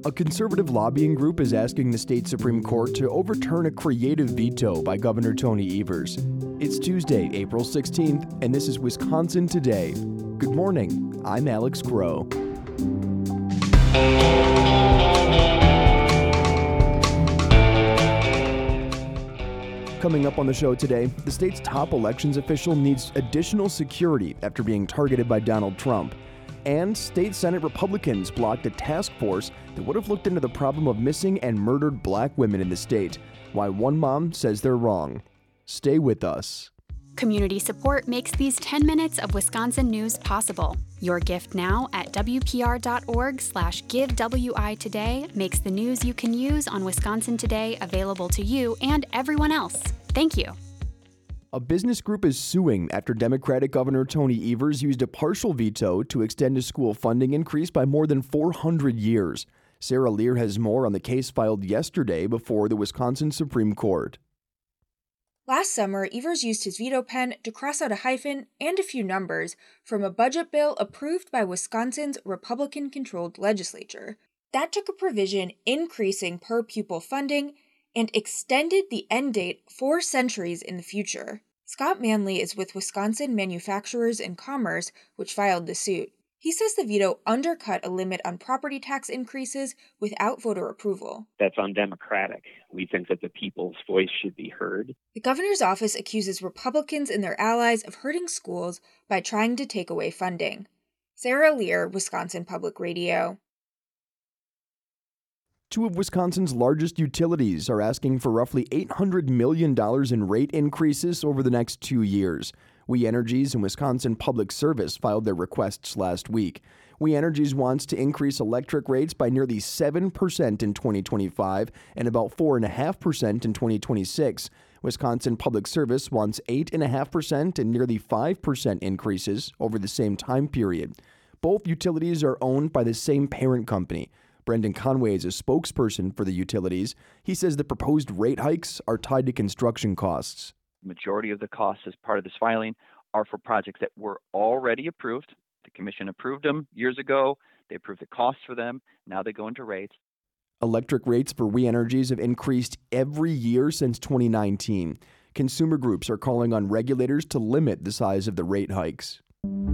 A conservative lobbying group is asking the state Supreme Court to overturn a creative veto by Governor Tony Evers. It's Tuesday, April 16th, and this is Wisconsin Today. Good morning, I'm Alex Groh. Coming up on the show today, the state's top elections official needs additional security after being targeted by Donald Trump. And state Senate Republicans blocked a task force that would have looked into the problem of missing and murdered black women in the state. Why one mom says they're wrong. Stay with us. Community support makes these 10 minutes of Wisconsin news possible. Your gift now at WPR.org/GiveWI Today makes the news you can use on Wisconsin Today available to you and everyone else. Thank you. A business group is suing after Democratic Governor Tony Evers used a partial veto to extend a school funding increase by more than 400 years. Sarah Lear has more on the case filed yesterday before the Wisconsin Supreme Court. Last summer, Evers used his veto pen to cross out a hyphen and a few numbers from a budget bill approved by Wisconsin's Republican-controlled legislature. That took a provision increasing per-pupil funding and extended the end date 4 centuries in the future. Scott Manley is with Wisconsin Manufacturers and Commerce, which filed the suit. He says the veto undercut a limit on property tax increases without voter approval. That's undemocratic. We think that the people's voice should be heard. The governor's office accuses Republicans and their allies of hurting schools by trying to take away funding. Sarah Lear, Wisconsin Public Radio. Two of Wisconsin's largest utilities are asking for roughly $800 million in rate increases over the next 2 years. We Energies and Wisconsin Public Service filed their requests last week. We Energies wants to increase electric rates by nearly 7% in 2025 and about 4.5% in 2026. Wisconsin Public Service wants 8.5% and nearly 5% increases over the same time period. Both utilities are owned by the same parent company. Brendan Conway is a spokesperson for the utilities. He says the proposed rate hikes are tied to construction costs. The majority of the costs as part of this filing are for projects that were already approved. The commission approved them years ago. They approved the costs for them. Now they go into rates. Electric rates for We Energies have increased every year since 2019. Consumer groups are calling on regulators to limit the size of the rate hikes.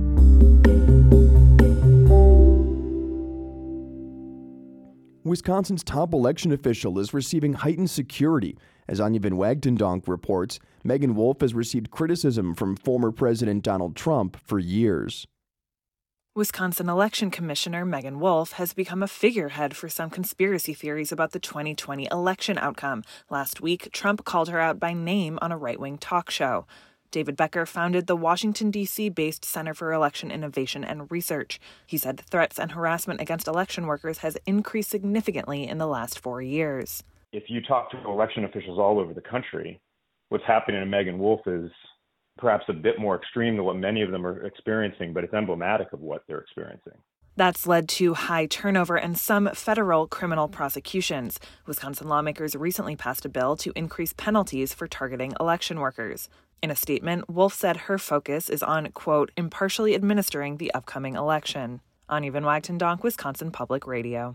Wisconsin's top election official is receiving heightened security. As Anya Van Wagtendonk reports, Megan Wolf has received criticism from former President Donald Trump for years. Wisconsin Election Commissioner Megan Wolf has become a figurehead for some conspiracy theories about the 2020 election outcome. Last week, Trump called her out by name on a right-wing talk show. David Becker founded the Washington, D.C.-based Center for Election Innovation and Research. He said threats and harassment against election workers has increased significantly in the last 4 years. If you talk to election officials all over the country, what's happening to Megan Wolf is perhaps a bit more extreme than what many of them are experiencing, but it's emblematic of what they're experiencing. That's led to high turnover and some federal criminal prosecutions. Wisconsin lawmakers recently passed a bill to increase penalties for targeting election workers. In a statement, Wolf said her focus is on, quote, impartially administering the upcoming election. Anya Van Wagtendonk, Wisconsin Public Radio.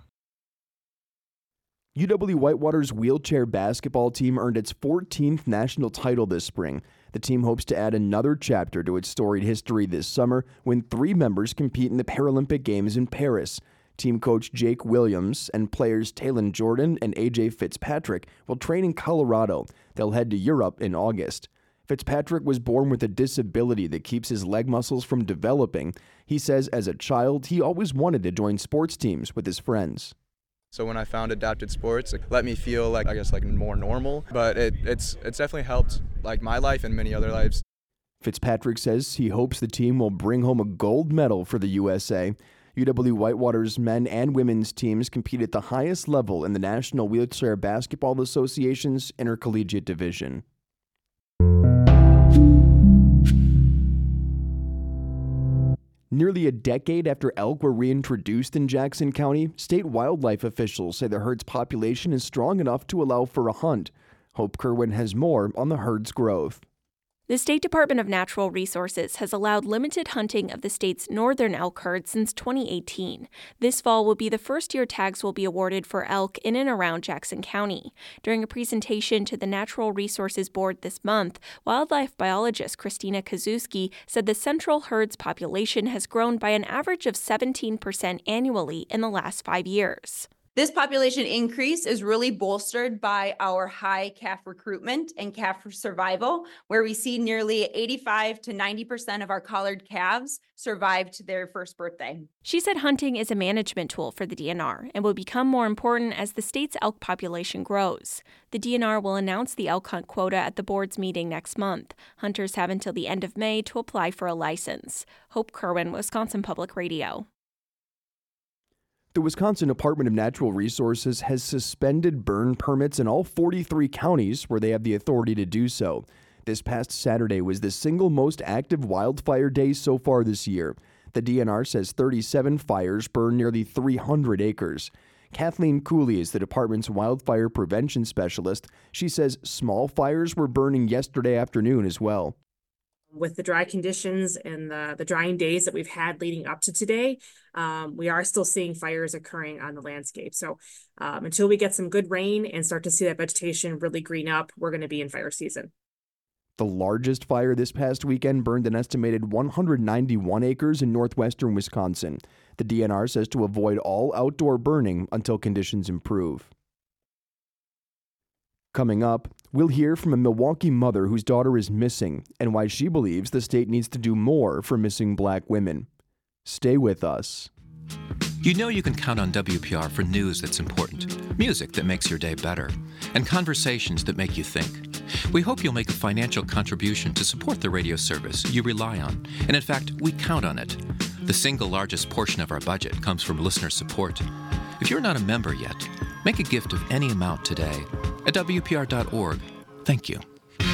UW-Whitewater's wheelchair basketball team earned its 14th national title this spring. The team hopes to add another chapter to its storied history this summer when 3 members compete in the Paralympic Games in Paris. Team coach Jake Williams and players Taylon Jordan and AJ Fitzpatrick will train in Colorado. They'll head to Europe in August. Fitzpatrick was born with a disability that keeps his leg muscles from developing. He says as a child, he always wanted to join sports teams with his friends. So when I found Adapted Sports, it let me feel like more normal, but it's definitely helped my life and many other lives. Fitzpatrick says he hopes the team will bring home a gold medal for the USA. UW-Whitewater's men and women's teams compete at the highest level in the National Wheelchair Basketball Association's intercollegiate division. Nearly a decade after elk were reintroduced in Jackson County, state wildlife officials say the herd's population is strong enough to allow for a hunt. Hope Kerwin has more on the herd's growth. The State Department of Natural Resources has allowed limited hunting of the state's northern elk herd since 2018. This fall will be the first year tags will be awarded for elk in and around Jackson County. During a presentation to the Natural Resources Board this month, wildlife biologist Christina Kazuski said the central herd's population has grown by an average of 17% annually in the last 5 years. This population increase is really bolstered by our high calf recruitment and calf survival, where we see nearly 85 to 90% of our collared calves survive to their first birthday. She said hunting is a management tool for the DNR and will become more important as the state's elk population grows. The DNR will announce the elk hunt quota at the board's meeting next month. Hunters have until the end of May to apply for a license. Hope Kerwin, Wisconsin Public Radio. The Wisconsin Department of Natural Resources has suspended burn permits in all 43 counties where they have the authority to do so. This past Saturday was the single most active wildfire day so far this year. The DNR says 37 fires burned nearly 300 acres. Kathleen Cooley is the department's wildfire prevention specialist. She says small fires were burning yesterday afternoon as well. With the dry conditions and the drying days that we've had leading up to today, we are still seeing fires occurring on the landscape. So until we get some good rain and start to see that vegetation really green up, we're going to be in fire season. The largest fire this past weekend burned an estimated 191 acres in northwestern Wisconsin. The DNR says to avoid all outdoor burning until conditions improve. Coming up, we'll hear from a Milwaukee mother whose daughter is missing and why she believes the state needs to do more for missing Black women. Stay with us. You know you can count on WPR for news that's important, music that makes your day better, and conversations that make you think. We hope you'll make a financial contribution to support the radio service you rely on, and in fact, we count on it. The single largest portion of our budget comes from listener support. If you're not a member yet, make a gift of any amount today at WPR.org. Thank you.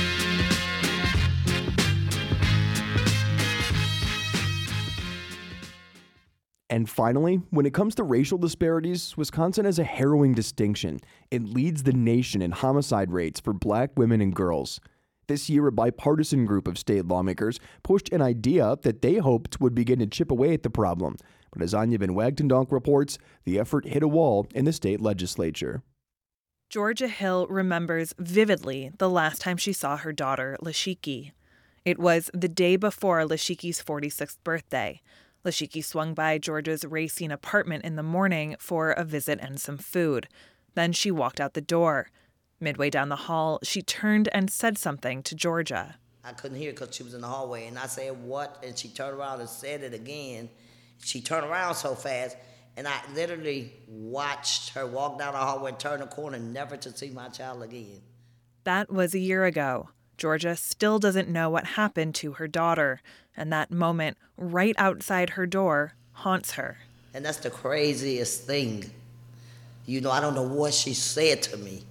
And finally, when it comes to racial disparities, Wisconsin has a harrowing distinction. It leads the nation in homicide rates for Black women and girls. This year, a bipartisan group of state lawmakers pushed an idea that they hoped would begin to chip away at the problem. But as Anya Van Wagtendonk reports, the effort hit a wall in the state legislature. Georgia Hill remembers vividly the last time she saw her daughter, Lashiki. It was the day before Lashiki's 46th birthday. Lashiki swung by Georgia's Racine apartment in the morning for a visit and some food. Then she walked out the door. Midway down the hall, she turned and said something to Georgia. I couldn't hear because she was in the hallway, and I said, "What?" And she turned around and said it again. She turned around so fast, and I literally watched her walk down the hallway and turn the corner, never to see my child again. That was a year ago. Georgia still doesn't know what happened to her daughter, and that moment right outside her door haunts her. And that's the craziest thing. You know, I don't know what she said to me.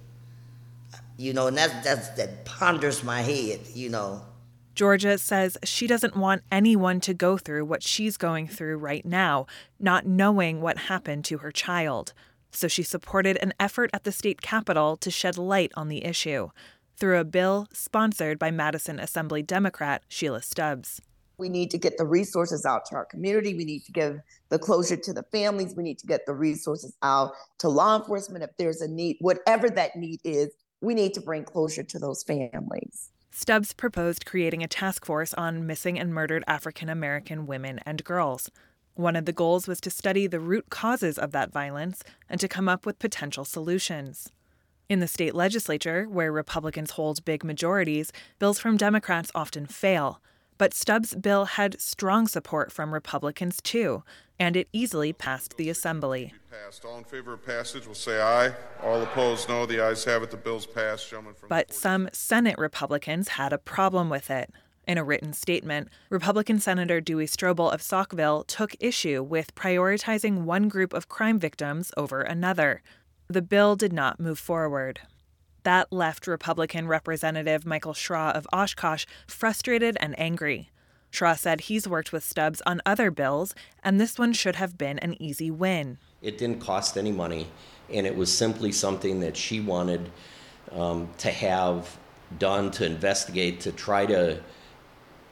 You know, and that ponders my head, you know. Georgia says she doesn't want anyone to go through what she's going through right now, not knowing what happened to her child. So she supported an effort at the state capitol to shed light on the issue through a bill sponsored by Madison Assembly Democrat Sheila Stubbs. We need to get the resources out to our community. We need to give the closure to the families. We need to get the resources out to law enforcement if there's a need. Whatever that need is, we need to bring closure to those families. Stubbs proposed creating a task force on missing and murdered African American women and girls. One of the goals was to study the root causes of that violence and to come up with potential solutions. In the state legislature, where Republicans hold big majorities, bills from Democrats often fail. But Stubbs' bill had strong support from Republicans, too, and it easily passed the assembly. All in favor of passage will say aye. All opposed, no. The ayes have it. The bill's passed. But some Senate Republicans had a problem with it. In a written statement, Republican Senator Dewey Strobel of Saukville took issue with prioritizing one group of crime victims over another. The bill did not move forward. That left Republican Representative Michael Schraw of Oshkosh frustrated and angry. Schraw said he's worked with Stubbs on other bills, and this one should have been an easy win. It didn't cost any money, and it was simply something that she wanted to have done, to investigate, to try to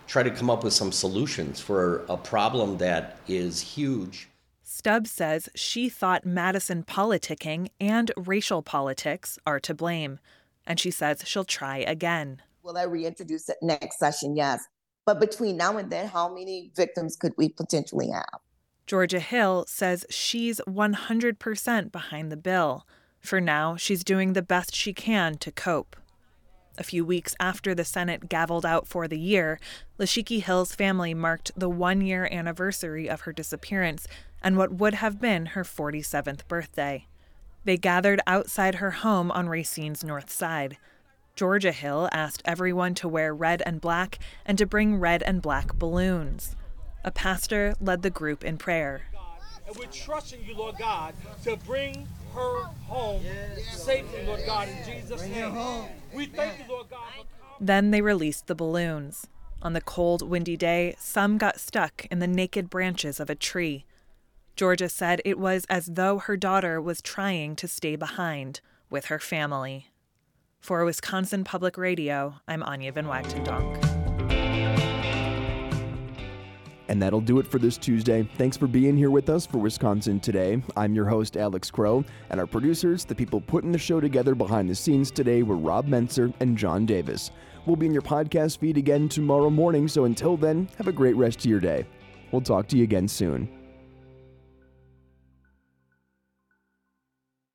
try to come up with some solutions for a problem that is huge. Stubbs says she thought Madison politicking and racial politics are to blame, and she says she'll try again. Will I reintroduce it next session? Yes. But between now and then, how many victims could we potentially have? Georgia Hill says she's 100% behind the bill. For now, she's doing the best she can to cope. A few weeks after the Senate gavelled out for the year, Lashiki Hill's family marked the 1-year anniversary of her disappearance and what would have been her 47th birthday. They gathered outside her home on Racine's north side. Georgia Hill asked everyone to wear red and black and to bring red and black balloons. A pastor led the group in prayer. And we're trusting you, Lord God, to bring her home safely, Lord God, in Jesus' name. We thank you, Lord God. Then they released the balloons. On the cold, windy day, some got stuck in the naked branches of a tree. Georgia said it was as though her daughter was trying to stay behind with her family. For Wisconsin Public Radio, I'm Anya Van Wagtendonk. And that'll do it for this Tuesday. Thanks for being here with us for Wisconsin Today. I'm your host, Alex Crow, and our producers, the people putting the show together behind the scenes today, were Rob Menser and John Davis. We'll be in your podcast feed again tomorrow morning, so until then, have a great rest of your day. We'll talk to you again soon.